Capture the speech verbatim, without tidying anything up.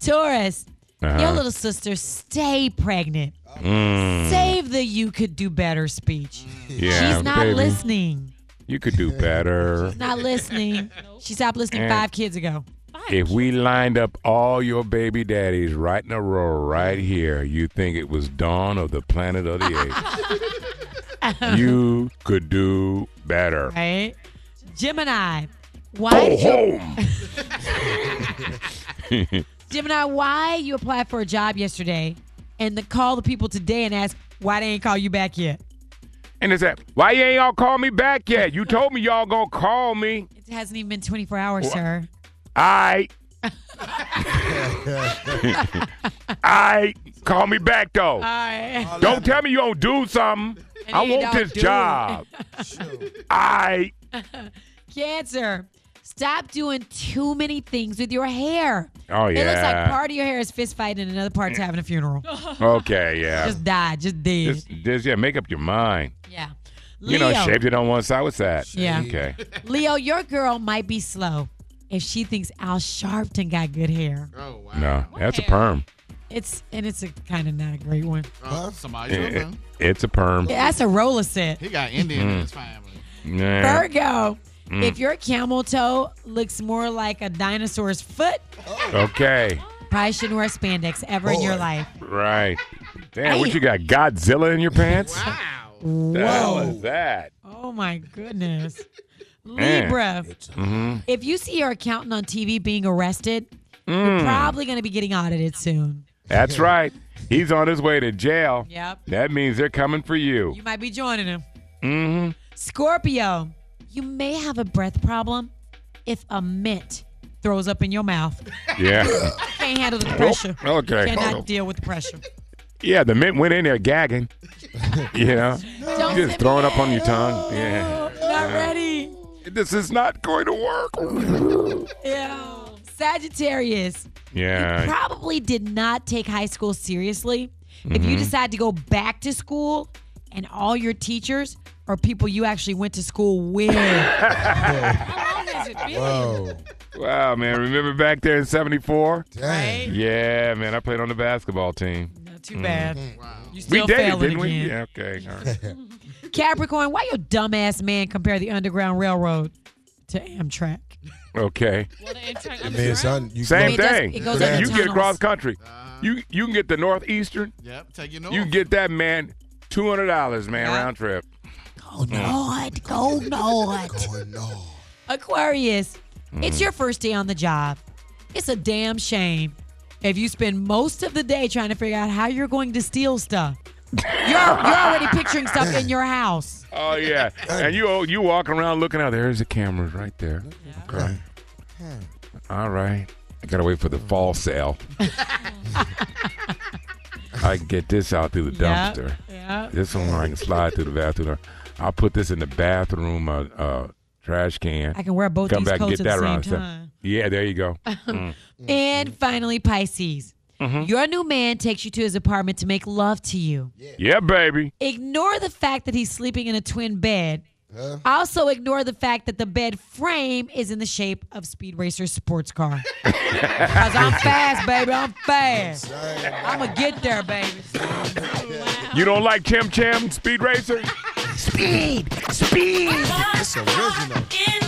Taurus, Uh-huh. your little sister, stay pregnant. Mm. Save the you could do better speech. Yeah, She's not baby. listening. You could do better. Not listening. She stopped listening And- five kids ago. If we lined up all your baby daddies right in a row right here, you think it was dawn of the planet of the apes. You could do better. Right? Gemini, why Go did you, home. Gemini, why you applied for a job yesterday and to call the people today and ask why they ain't call you back yet? And it's that, why you ain't all call me back yet? You told me y'all gonna call me. It hasn't even been twenty-four hours, sir. I, I call me back though. All right. Don't tell me you don't do something. And I you want don't this do job. I. Cancer, stop doing too many things with your hair. Oh yeah. It looks like part of your hair is fist fighting and another part's having a funeral. Okay, yeah. Just died, just dead. Just, just yeah, make up your mind. Yeah. You Leo, know, shaved it on one side. What's that? Yeah. Okay. Leo, your girl might be slow if she thinks Al Sharpton got good hair. Oh, wow. No, that's a perm. It's and it's a kind of not a great one. Oh, somebody It- know. it's a perm. Yeah, that's a roller set. He got Indian in his family. Nah. Virgo, Mm. if your camel toe looks more like a dinosaur's foot, Okay. probably shouldn't wear spandex ever in your Boy. life. Right. Damn, what you got? Godzilla in your pants? Wow. The hell is Whoa. that? Oh my goodness. Man. Libra, Mm-hmm. if you see your accountant on T V being arrested, you're probably going to be getting audited soon. That's right. He's on his way to jail. Yep. That means they're coming for you. You might be joining him. Mm-hmm. Scorpio, you may have a breath problem if a mint throws up in your mouth. Yeah. Can't handle the pressure. Okay. Cannot deal with the pressure. Yeah, the mint went in there gagging. You know? Don't Just sip throwing it. up on your tongue. Yeah. Oh, not ready. This is not going to work. Ew. Sagittarius, Yeah. you probably did not take high school seriously if Mm-hmm. you decide to go back to school and all your teachers are people you actually went to school with. How long has it been? Whoa. Wow, man. Remember back there in seventy-four? Dang. Yeah, man. I played on the basketball team. Not too bad. Wow. You We still dated, failing didn't we? again. Yeah, okay. All right. Capricorn, why your dumbass man compare the Underground Railroad to Amtrak? Okay. I mean, son, you Same it does- thing. it goes under you get tunnels. across country. You you can get the Northeastern. Yep, take you north. You can get that, man, two hundred dollars, man, Yeah. round trip. Go north, go north. going no. Aquarius, it's your first day on the job. It's a damn shame if you spend most of the day trying to figure out how you're going to steal stuff. You're, you're already picturing stuff in your house. Oh, yeah. And you you walking around looking out. There's the cameras right there. Okay. All right. I got to wait for the fall sale. I can get this out through the Yeah, dumpster. yeah. This one I can slide through the bathroom. I'll put this in the bathroom uh, uh, trash can. I can wear both Come these back and coats get at that the around same seven. time. Yeah, there you go. And finally, Pisces. Mm-hmm. Your new man takes you to his apartment to make love to you. Yeah, baby. Ignore the fact that he's sleeping in a twin bed. Huh? Also, ignore the fact that the bed frame is in the shape of Speed Racer's sports car. Because I'm fast, baby. I'm fast. I'm going to get there, baby. You don't like Chim Chim, Speed Racer? It's original. In